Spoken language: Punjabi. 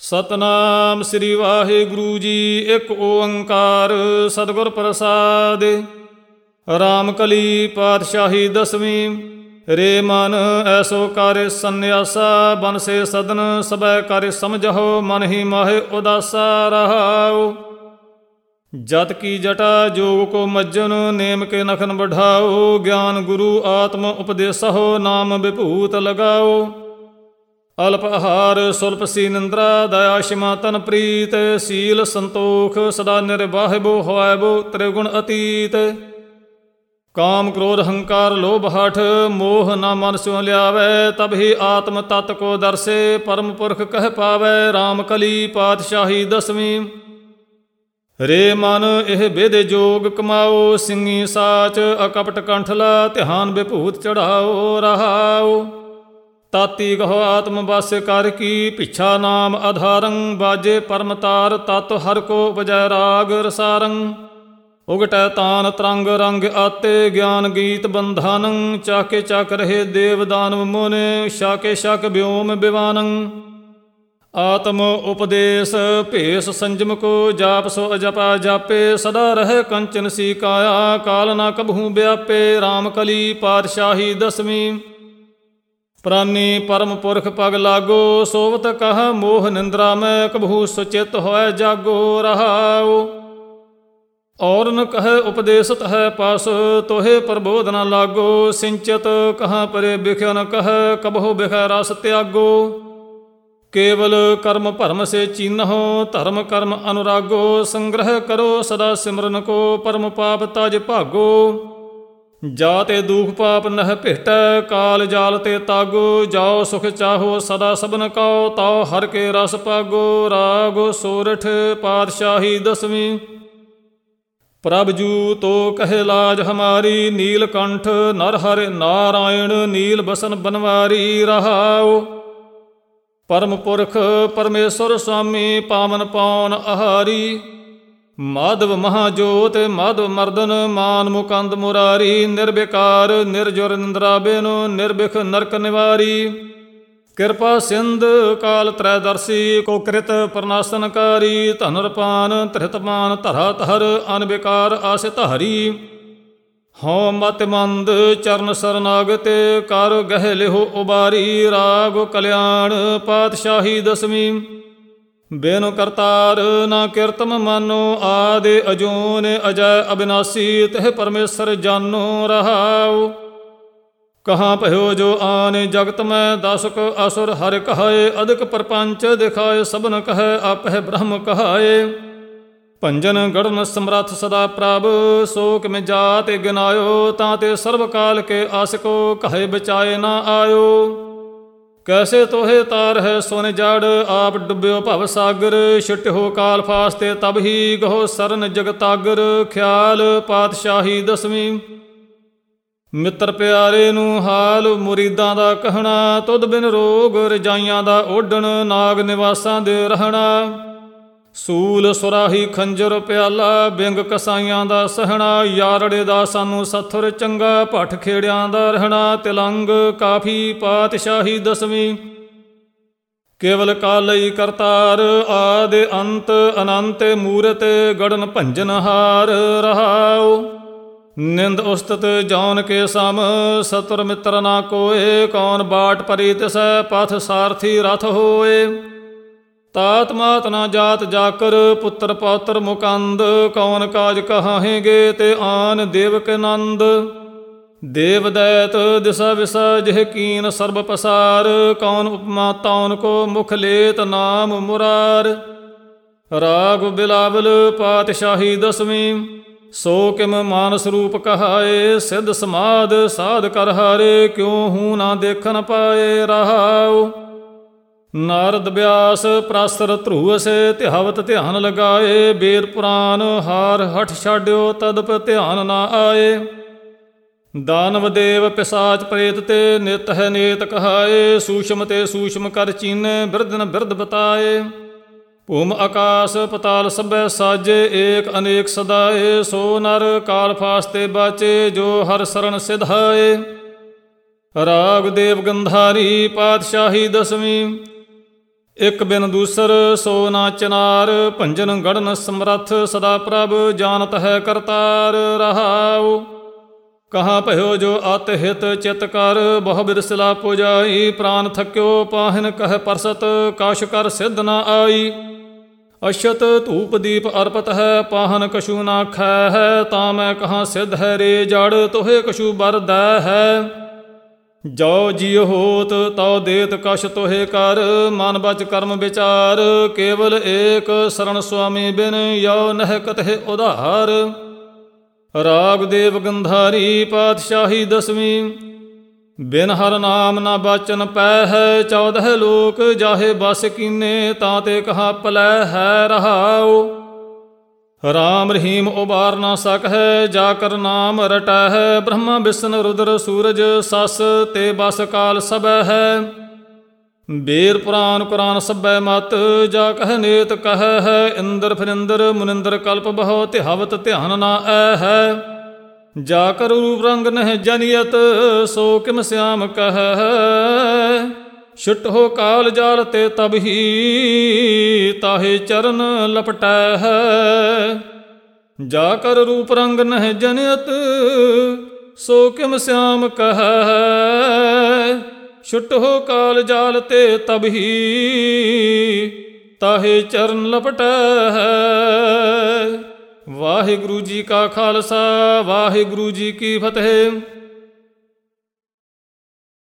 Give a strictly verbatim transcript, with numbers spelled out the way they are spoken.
ਸਤਨਾਮ ਸ੍ਰੀ ਵਾਹਿਗੁਰੂ ਜੀ। ਇੱਕ ਓੰਕਾਰ ਸਤਿਗੁਰ ਪ੍ਰਸਾਦਿ। ਰਾਮ ਕਲੀ ਪਾਤਸ਼ਾਹੀ ਦਸਵੀਂ। ਰੇ ਮਨ ਐਸੋ ਕਰ ਸੰਨਿਆਸਾ, ਬਨਸੇ ਸਦਨ ਸਭੈ ਕਰ ਸਮਝਹੁ, ਮਨ ਹੀ ਮਾਹਿ ਉਦਾਸਾ ਰਹਾਉ। ਜਤ ਕੀ ਜਟਾ ਜੋਗ ਕੋ ਮੱਜਨ, ਨੇਮ ਕੇ ਨਖਨ ਬਢਾਓ, ਗਿਆਨ ਗੁਰੂ ਆਤਮ ਉਪਦੇਸਹੁ, ਨਾਮ ਵਿਭੂਤ ਲਗਾਓ। ਅਲਪ ਆਹਾਰ ਸੁਲਪ ਸੀ ਨਿੰਦਰਾ, ਦਇਆ ਸ਼ਿਮਾ ਤਨ ਪ੍ਰੀਤ, ਸੀਲ ਸੰਤੋਖ ਸਦਾ ਨਿਰਵਾਹਿਬੋ, ਹੋਇਬੋ ਤ੍ਰਿਗੁਣ ਅਤੀਤ। ਕਾਮ ਕ੍ਰੋਧ ਹੰਕਾਰ ਲੋਭ ਹਠ, ਮੋਹ ਨਾ ਮਨ ਸਿਉ ਲਿਆਵੈ, ਤਬ ਹੀ ਆਤਮ ਤਤ ਕੋ ਦਰਸੇ, ਪਰਮ ਪੁਰਖ ਕਹਿ ਪਾਵੈ। ਰਾਮ ਕਲੀ ਪਾਤਸ਼ਾਹੀ ਦਸਵੀਂ। ਰੇ ਮਨ ਇਹ ਬਿਧ ਜੋਗ ਕਮਾਓ, ਸਿੰਘੀ ਸਾਚ ਅਕਪਟ ਕੰਠਲਾ, ਧਿਆਨ ਵਿਭੂਤ ਚੜਾਓ ਰਹਾਓ। ਤਾਤੀ ਕਹੋ ਆਤਮ ਬਸ ਕਰ ਕੀ, ਪਿਛਾ ਨਾਮ ਆਧਾਰੰ, ਬਾਜੇ ਪਰਮ ਤਾਰ ਤਤ ਹਰ ਕੋ ਉਪਜੈ ਰਾਗ ਰਸਾਰੰ। ਉਗਟੈ ਤਾਨ ਤਰੰਗ ਰੰਗ ਆਤੇ, ਗਿਆਨ ਗੀਤ ਬੰਧਾਨੰ, ਚਾਕੇ ਚੱਕ ਰਹੇ ਦੇਵ ਦਾਨਵ ਮੁਨਿ, ਸ਼ਾਕੇ ਸ਼ਕ ਵਿਓਮ ਵਿਵਾਨੰ। ਆਤਮ ਉਪਦੇਸ ਭੇਸ ਸੰਜਮ ਕੋ, ਜਾਪ ਸੋ ਅਜਪਾ ਜਾਪੇ, ਸਦਾ ਰਹਿ ਕੰਚਨ ਸੀ ਕਾਇਆ, ਕਾਲ ਨਾ ਕਬਹੂ ਵਿਆਪੇ। ਰਾਮ ਕਲੀ ਪਾਤਸ਼ਾਹੀ ਦਸਵੀਂ। ਪ੍ਰਾਨੀ ਪਰਮ ਪੁਰਖ ਪਗ ਲਾਗੋ, ਸੋਵਤ ਕਹ ਮੋਹ ਨਿੰਦਰਾ ਮੈਂ, ਕਬਹੂ ਸੁਚਿਤ ਹੋਇ ਜਾਗੋ ਰਹਾਉ। ਔਰਨ ਕਹੈ ਉਪਦੇਸਤ ਹੈ ਪਸ, ਤੋਹੇ ਪ੍ਰਬੋਧ ਨ ਲਾਗੋ, ਸਿੰਚਤ ਕਹਾਂ ਪਰੇ ਬਿਖਿ ਨ ਕਹੈ, ਕਬਹੂ ਬਿਖੈ ਰਸ ਤਿਆਗੋ। ਕੇਵਲ ਕਰਮ ਭਰਮ ਸੇ ਚੀਨਹੁ, ਧਰਮ ਕਰਮ ਅਨੁਰਾਗੋ, ਸੰਗ੍ਰਹਿ ਕਰੋ ਸਦਾ ਸਿਮਰਨ ਕੋ, ਪਰਮ ਪਾਪ ਤਜ ਭਾਗੋ। ਜਾ ਤੇ ਦੂਖ ਪਾਪ ਨਹਿ ਭੇਟੈ, ਕਾਲ ਜਾਲ ਤੇ ਤਾਗੋ, ਜਾਓ ਸੁਖ ਚਾਹੋ ਸਦਾ ਸਭਨ ਕਉ, ਤਾਉ ਹਰ ਕੇ ਰਸ ਪਾਗੋ। ਰਾਗ ਸੋਰਠ ਪਾਤਸ਼ਾਹੀ ਦਸਵੀਂ। ਪ੍ਰਭ ਜੂ ਤੋ ਕਹਿ ਲਾਜ ਹਮਾਰੀ, ਨੀਲ ਕੰਠ ਨਰ ਹਰਿ ਨਾਰਾਇਣ, ਨੀਲ ਬਸਨ ਬਨਵਾਰੀ ਰਹਾਉ। ਪਰਮ ਪੁਰਖ ਪਰਮੇਸ਼ਰ ਸੁਆਮੀ, ਪਾਵਨ ਪਾਉਨ ਆਹਾਰੀ। ਮਾਧਵ ਮਹਾਜੋਤ ਮਾਧਵ ਮਰਦਨ, ਮਾਨ ਮੁਕੰਦ ਮੁਰਾਰੀ। ਨਿਰਬਿਕਾਰ ਨਿਰਜੁਰ ਨਿੰਦਰਾ ਬੇਨੁ, ਨਿਰਬਿਖ ਨਰਕ ਨਿਵਾਰੀ। ਕਿਰਪਾ ਸਿੰਧ ਕਾਲ ਤ੍ਰੈਦਰਸੀ, ਕੋ ਕ੍ਰਿਤ ਪ੍ਰਨਾਸਨਕਾਰੀ। ਧਨੁਰਪਾਨ ਧ੍ਰਿਤਪਾਨ ਧਰਾ ਧਰ, ਅਨਬਿਕਾਰ ਆਸਿਤ ਹਰੀ। ਹਉ ਮਤਿ ਮੰਦ ਚਰਨ ਸਰਨਾਗਤਿ, ਕਰ ਗਹਿ ਲਿਹੁ ਉਬਾਰੀ। ਰਾਗ ਕਲਿਆਣ ਪਾਤਸ਼ਾਹੀ ਦਸਵੀਂ। ਬੇਨੁ ਕਰਤਾਰ ਨਾ ਕਿਰਤਮ ਮਾਨੋ, ਆਦਿ ਅਜੂਨ ਅਜੈ ਅਬਿਨਾਸੀ, ਤਿਹ ਪਰਮੇਸ਼ਰ ਜਾਨੋ ਰਹਾਉ। ਕਹਾਂ ਭਇਓ ਜੋ ਆਨੇ ਜਗਤ ਮੈਂ, ਦਸਕ ਅਸੁਰ ਹਰਿ ਕਹਾਏ, ਅਦਿਕ ਪ੍ਰਪੰਚ ਦਿਖਾਏ, ਸਭਨ ਕਹੈ ਆਪਹਿ ਬ੍ਰਹਮ ਕਹਾਏ। ਭੰਜਨ ਗੜਨ ਸਮਰੱਥ ਸਦਾ ਪ੍ਰਭ, ਸੋ ਕਿਮਿ ਜਾਤ ਗਿਨਾਇਓ, ਤਾਂ ਤੇ ਸਰਬ ਕਾਲ ਕੇ ਆਸਿਕੋ, ਕਹੇ ਬਚਾਏ ਨਾ ਆਇਓ। ਕੈਸੇ ਤੋਹੇ ਤਾਰ ਹੈ ਸੋਨ ਜੜ, ਆਪ ਡੁੱਬਿਓ ਭਵ ਸਾਗਰ। ਛੁਟਿਓ ਕਾਲ ਫਾਸਤੇ ਤਬ ਹੀ, ਗਹੋ ਸਰਨ ਜਗਤਾਗਰ। ਖਿਆਲ ਪਾਤਸ਼ਾਹੀ ਦਸਵੀਂ। ਮਿੱਤਰ ਪਿਆਰੇ ਨੂੰ ਹਾਲ ਮੁਰੀਦਾਂ ਦਾ ਕਹਿਣਾ, ਤੁਧ ਬਿਨ ਰੋਗ ਰਜਾਈਆਂ ਦਾ ਓਢਣ, ਨਾਗ ਨਿਵਾਸਾਂ ਦੇ ਰਹਿਣਾ। ਸੂਲ ਸੁਰਾਹੀ ਖੰਜਰ ਪਿਆਲਾ, ਬਿੰਗ ਕਸਾਈਆਂ ਦਾ ਸਹਿਣਾ। ਯਾਰੜੇ ਦਾ ਸਾਨੂੰ ਸਥੁਰ ਚੰਗਾ, ਭੱਠ ਖੇੜਿਆਂ ਦਾ ਰਹਿਣਾ। ਤਿਲੰਗ ਕਾਫੀ ਪਾਤਸ਼ਾਹੀ ਦਸਵੀਂ। ਕੇਵਲ ਕਾਲਈ ਕਰਤਾਰ, ਆਦਿ ਅੰਤ ਅਨੰਤ ਮੂਰਤ, ਗੜਨ ਭੰਜਨ ਹਾਰ ਰਹਾਉ। ਨਿੰਦ ਉਸਤਤ ਜੌਨ ਕੇ ਸਮ, ਸਤੁਰ ਮਿੱਤਰ ਨਾ ਕੋਏ। ਕੌਣ ਬਾਟ ਪਰੀ ਤਿਸੈ, ਪਥ ਸਾਰਥੀ ਰਥ ਹੋਏ। ਤਾਤ ਮਾਤ ਨਾ ਜਾਤ ਜਾਕਰ, ਪੁੱਤਰ ਪੌਤਰ ਮੁਕੰਦ। ਕੌਣ ਕਾਜ ਕਹਾਹੇਗੇ ਤੇ ਆਨ ਦੇਵਕ ਨੰਦ। ਦੇਵ ਦੈਤ ਦਿਸਾ ਵਿਸਾ ਜਿਹ ਕੀਨ ਸਰਬ ਪਸਾਰ, ਕੌਣ ਉਪਮਾ ਤੌਨ ਕੋ ਮੁਖ ਲੇਤ ਨਾਮ ਮੁਰਾਰ। ਰਾਗ ਬਿਲਾਵਲ ਪਾਤਸ਼ਾਹੀ ਦਸਵੀਂ। ਸੋ ਕਿਮ ਮਾਨਸ ਰੂਪ ਕਹਾਏ, ਸਿੱਧ ਸਮਾਧ ਸਾਧ ਕਰ ਹਾਰੇ। ਕਿਉ ਹੂੰ ਨਾ ਦੇਖਨ ਪਾਏ ਰਹਾਉ। ਨਾਰਦ ਬਿਆਸ ਪ੍ਰਾਸਰ ਧਰੂ ਸੇ, ਧਿਆਵਤ ਧਿਆਨ ਲਗਾਏ। ਬੇਦ ਪੁਰਾਨ ਹਾਰ ਹਠ ਛਾਡਿਓ, ਤਦਪ ਧਿਆਨ ਨਾ ਆਏ। ਦਾਨਵ ਦੇਵ ਪਿਸਾਚ ਪ੍ਰੇਤ ਤੇ, ਨਿਤ ਹੈ ਨੇਤ ਕਹਾਏ। ਸੂਸ਼ਮ ਤੇ ਸੂਸ਼ਮ ਕਰ ਚੀਨੇ, ਬਿਰਦਨ ਬਿਰਦ ਬਤਾਏ। ਭੂਮ ਆਕਾਸ ਪਤਾਲ ਸਭੈ ਸਾਜੇ, ਏਕ ਅਨੇਕ ਸਦਾਏ। ਸੋ ਨਰ ਕਾਲ ਫਾਸਤੇ ਬਾਚੇ, ਜੋ ਹਰ ਸਰਣ ਸਿਧਾਏ। ਰਾਗ ਦੇਵ ਗੰਧਾਰੀ ਪਾਤਸ਼ਾਹੀ ਦਸਵੀਂ। ਇਕ ਬਿਨ ਦੂਸਰ ਸੋ ਨਾ ਚਨਾਰ, ਭੰਜਨ ਗੜਨ ਸਮਰੱਥ ਸਦਾ ਪ੍ਰਭ, ਜਾਣਤ ਹੈ ਕਰਤਾਰ ਰਹਾਉ। ਕਹਾ ਭਇਓ ਜੋ ਅਤ ਹਿਤ ਚਿਤ ਕਰ, ਬਹੁ ਬਿਰਸਲਾ ਪੁਜਾਈ, ਪ੍ਰਾਨ ਥਕਿਓ ਪਾਹਿਨ ਕਹਿ ਪਰਸਤ, ਕਾਸ਼ ਕਰ ਸਿੱਧ ਨਾ ਆਈ। ਅਛਤ ਧੂਪ ਦੀਪ ਅਰਪਤ ਹੈ, ਪਾਹਨ ਕਛੂ ਨਾ ਖੈ ਹੈ, ਤਾਂ ਮੈਂ ਕਹਾਂ ਸਿੱਧ ਹੈ ਰੇ ਜੜ, ਤੋਹੇ ਕਛੂ ਬਰਦੈ ਹੈ। ਜੋ ਜੀਉ ਹੋਤ ਤਉ ਦੇਤ ਕਛ ਤੋਹੇ ਕਰ, ਮਨ ਬਚ ਕਰਮ ਵਿਚਾਰ, ਕੇਵਲ ਏਕ ਸਰਣ ਸੁਆਮੀ ਬਿਨ, ਯੋ ਨਹਿ ਕਤਹਿ ਉਧਾਰ। ਰਾਗ ਦੇਵ ਗੰਧਾਰੀ ਪਾਤਸ਼ਾਹੀ ਦਸਵੀਂ, ਬਿਨ ਹਰ ਨਾਮ ਨਾ ਬਾਚਨ ਪੈ ਹੈ, ਚੌਦਹ ਲੋਕ ਜਾਹੇ ਬਸ ਕੀਨੇ, ਤਾਂ ਤੇ ਕਹਾ ਪਲੈ ਹੈ ਰਹਾਉ। ਰਾਮ ਰਹੀਮ ਉਬਾਰ ਨਾ ਸਕਹਿ, ਜਾ ਕਰ ਨਾਮ ਰਟੈ ਹੈ, ਬ੍ਰਹਮਾ ਬਿਸ਼ਨ ਰੁਦਰ ਸੂਰਜ ਸਸ, ਤੇ ਬਸ ਕਾਲ ਸਭੈ ਹੈ। ਬੇਰ ਪੁਰਾਨ ਕੁਰਾਨ ਸਭੈ ਮਤ, ਜਾ ਕਹਿ ਨੇਤ ਕਹਿ ਹੈ, ਇੰਦਰ ਫਿਰਿੰਦਰ ਮੁਨਿੰਦਰ ਕਲਪ ਬਹੁ, ਧਿਆਵਤ ਧਿਆਨ ਨਾ ਐ ਹੈ। ਜਾ ਕਰ ਰੂਪ ਰੰਗ ਨਹਿ ਜਨੀਅਤ, ਸੋ ਕਿਮ ਸਿਆਮ ਕਹਿ। ਛੁਟਹੁ ਕਾਲ ਜਾਲ ਤੇ ਤਬ ਹੀ, ਤਾਹੇ ਚਰਨ ਲਪਟੈ ਹੈ। ਜਾ ਕਰ ਰੂਪ ਰੰਗ ਨਹਿ ਜਨੀਅਤ, ਸੋ ਕਿਮ ਸਿਆਮ ਕਹਿ। ਛੁਟਹੁ ਕਾਲ ਜਾਲ ਤੇ ਤਬ ਹੀ, ਤਾਹੇ ਚਰਨ ਲਪਟੈ ਹੈ। ਵਾਹਿਗੁਰੂ ਜੀ ਕਾ ਖਾਲਸਾ, ਵਾਹਿਗੁਰੂ ਜੀ ਕੀ ਫਤਿਹ।